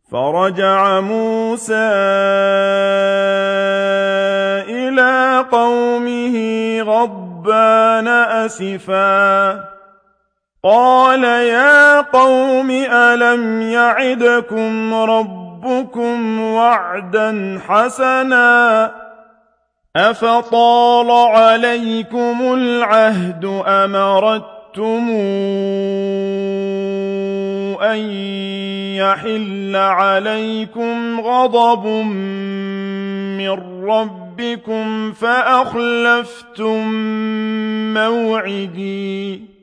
فرجع موسى إلى قومه غضبان أسفا قال يا قوم ألم يعدكم ربكم وعدا حسنا أفطال عليكم العهد أم أردتم أن يحل عليكم غضب من ربكم فأخلفتم موعدي